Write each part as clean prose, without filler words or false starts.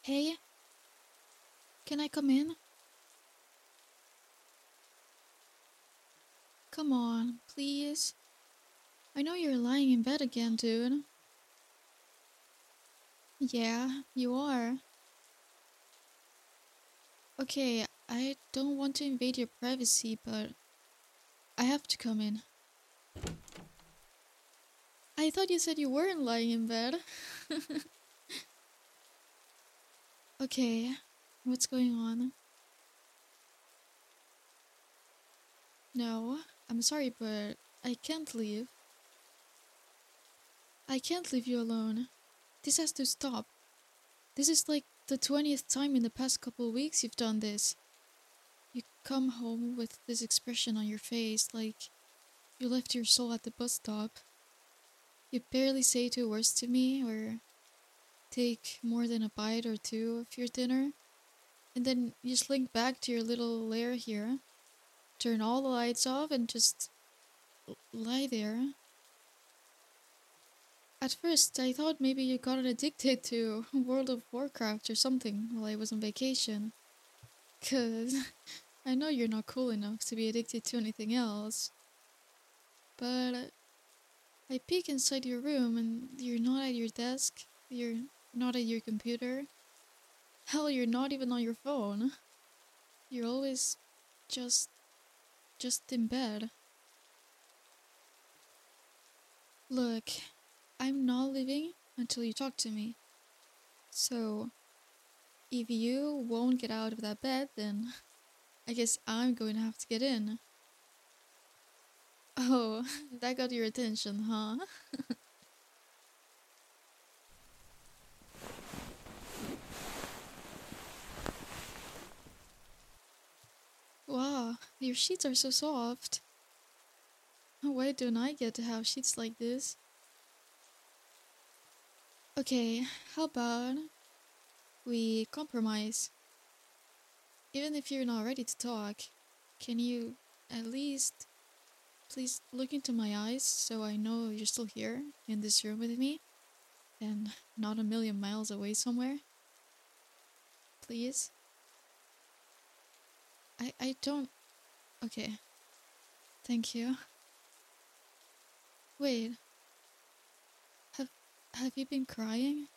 Hey, can I come in? Come on, please. I know you're lying in bed again, dude. Yeah, you are. Okay, I don't want to invade your privacy, but I have to come in. I thought you said you weren't lying in bed. Okay, what's going on? No, I'm sorry, but I can't leave. I can't leave you alone. This has to stop. This is like the 20th time in the past couple weeks you've done this. You come home with this expression on your face like you left your soul at the bus stop. You barely say two words to me or take more than a bite or two of your dinner. And then you slink back to your little lair here, turn all the lights off, and just lie there. At first, I thought maybe you got addicted to World of Warcraft or something while I was on vacation. 'Cause I know you're not cool enough to be addicted to anything else. But I peek inside your room and you're not at your desk, you're not at your computer. Hell, you're not even on your phone. You're always just just in bed. Look, I'm not leaving until you talk to me. So, if you won't get out of that bed, then I guess I'm going to have to get in. Oh, that got your attention, huh? Wow, your sheets are so soft. Why don't I get to have sheets like this? Okay, how about we compromise? Even if you're not ready to talk, can you at least please look into my eyes so I know you're still here in this room with me and not a million miles away somewhere? Please? I don't. Okay, thank you. Wait, have have you been crying?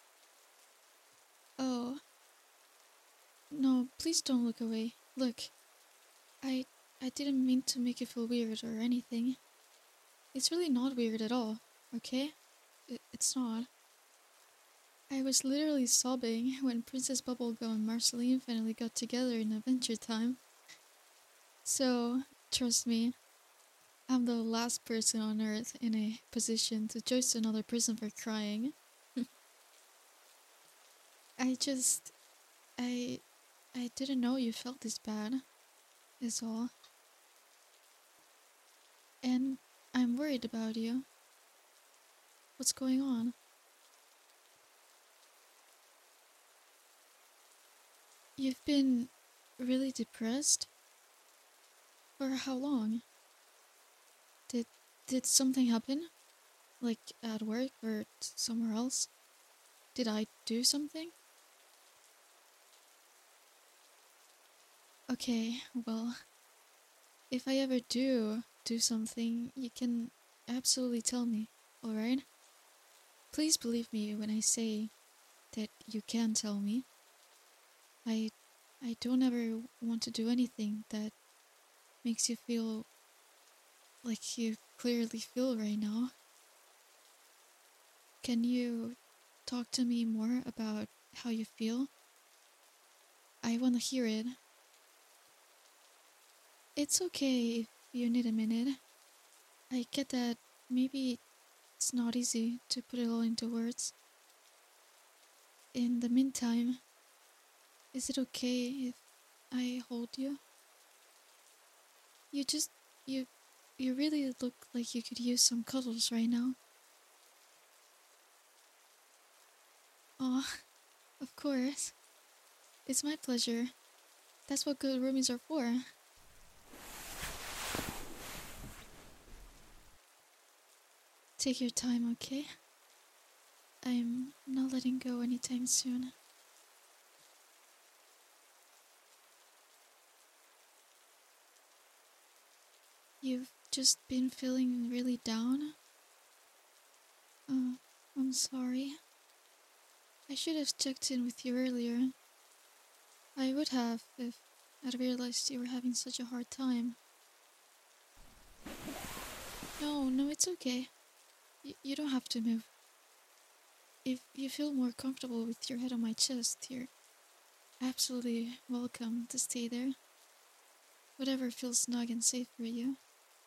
Oh, no, please don't look away. Look, I I didn't mean to make you feel weird or anything. It's really not weird at all, okay? It's not. I was literally sobbing when Princess Bubblegum and Marceline finally got together in Adventure Time. So, trust me, I'm the last person on earth in a position to judge another person for crying. I just. I. I didn't know you felt this bad, is all. And I'm worried about you. What's going on? You've been really depressed? For how long? Did did something happen? Like at work or somewhere else? Did I do something? Okay, well, if I ever do something, you can absolutely tell me, alright? Please believe me when I say that you can tell me. I I don't ever want to do anything that makes you feel like you clearly feel right now. Can you talk to me more about how you feel? I want to hear it. It's okay if you need a minute. I get that maybe it's not easy to put it all into words. In the meantime, is it okay if I hold you? You just, you, you really look like you could use some cuddles right now. Aw, of course. It's my pleasure. That's what good roomies are for. Take your time, okay? I'm not letting go anytime soon. You've just been feeling really down? Oh, I'm sorry. I should have checked in with you earlier. I would have if I'd realized you were having such a hard time. No, it's okay. You don't have to move. If you feel more comfortable with your head on my chest, you're absolutely welcome to stay there. Whatever feels snug and safe for you.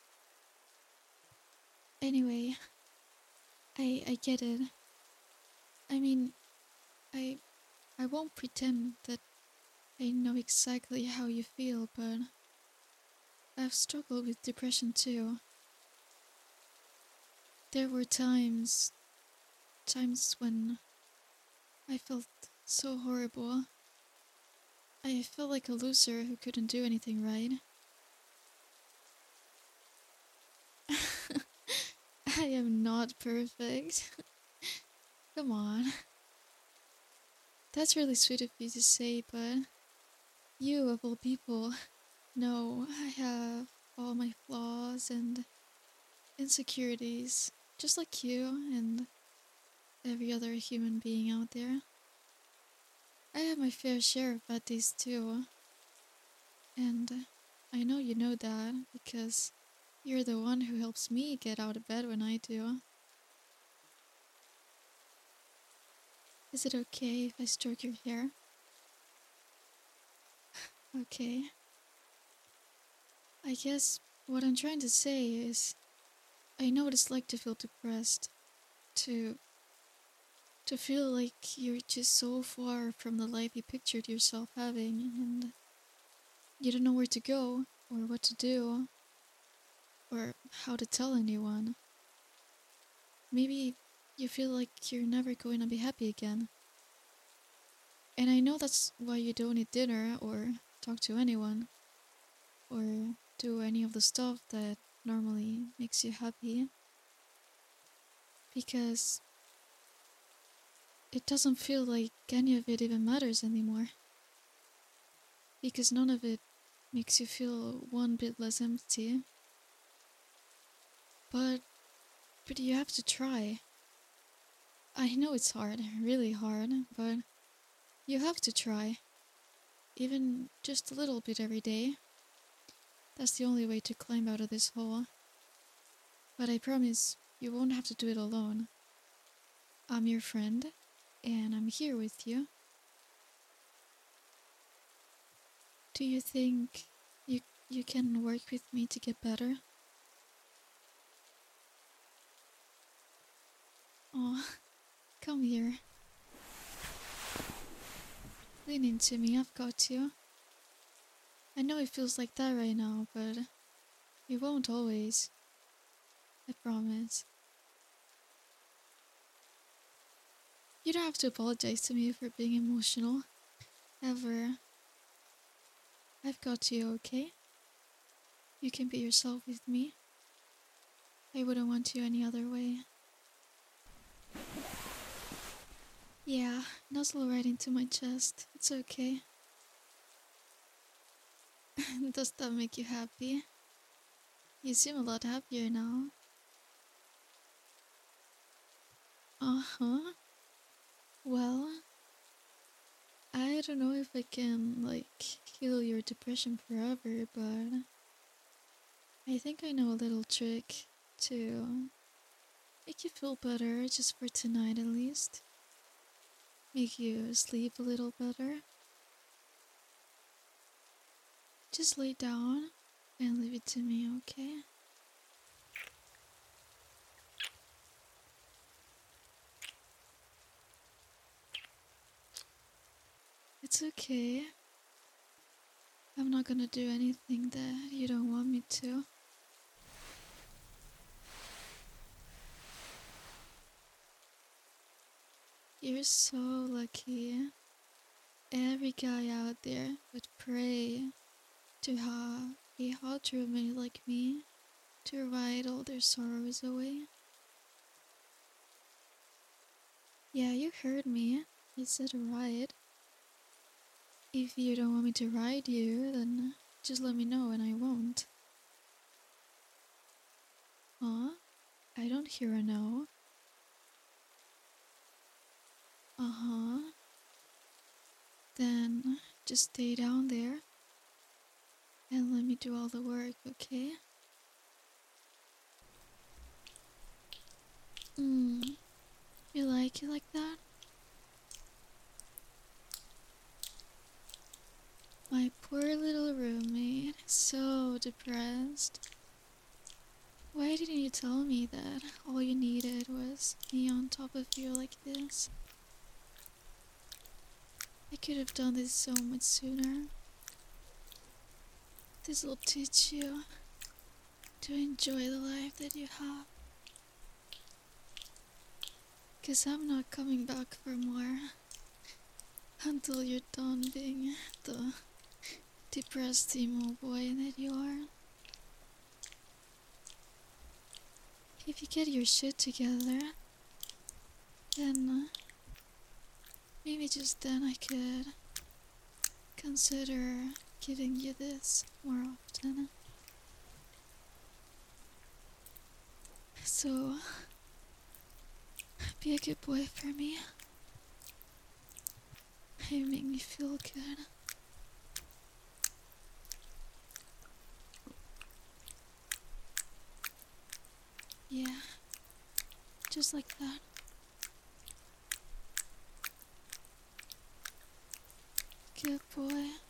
Anyway, I get it. I mean, I I won't pretend that I know exactly how you feel, but I've struggled with depression too. There were times when I felt so horrible. I felt like a loser who couldn't do anything right. I am not perfect. Come on. That's really sweet of you to say, but you, of all people, know I have all my flaws and insecurities, just like you and every other human being out there. I have my fair share of bad days too, and I know you know that because you're the one who helps me get out of bed when I do. Is it okay if I stroke your hair? Okay. I guess what I'm trying to say is I know what it's like to feel depressed, to to feel like you're just so far from the life you pictured yourself having and you don't know where to go or what to do or how to tell anyone. Maybe you feel like you're never going to be happy again. And I know that's why you don't eat dinner or talk to anyone or do any of the stuff that normally makes you happy because it doesn't feel like any of it even matters anymore. Because none of it makes you feel one bit less empty. But you have to try. I know it's hard, really hard, but you have to try. Even just a little bit every day. That's the only way to climb out of this hole. But I promise you won't have to do it alone. I'm your friend, and I'm here with you. Do you think you can work with me to get better? Oh, come here. Lean into me, I've got you. I know it feels like that right now, but it won't always. I promise. You don't have to apologize to me for being emotional. Ever. I've got you, okay? You can be yourself with me. I wouldn't want you any other way. Yeah, nuzzle right into my chest. It's okay. Does that make you happy? You seem a lot happier now. Uh-huh. Well, I don't know if I can, heal your depression forever, but I think I know a little trick to make you feel better just for tonight at least. Make you sleep a little better. Just lay down and leave it to me, okay? It's okay. I'm not gonna do anything that you don't want me to. You're so lucky. Every guy out there would pray to have a hot roommate like me to ride all their sorrows away. Yeah, you heard me. I said ride. If you don't want me to ride you, then just let me know and I won't. Huh? I don't hear a no. Uh-huh. Then just stay down there and let me do all the work, okay? Hmm. You like it like that? My poor little roommate, so depressed. Why didn't you tell me that all you needed was me on top of you like this? I could have done this so much sooner. This will teach you to enjoy the life that you have. 'Cause I'm not coming back for more until you're done being the depressed emo boy that you are. If you get your shit together, then maybe just then I could consider giving you this more often. So, be a good boy for me. You make me feel good. Yeah, just like that. Good boy.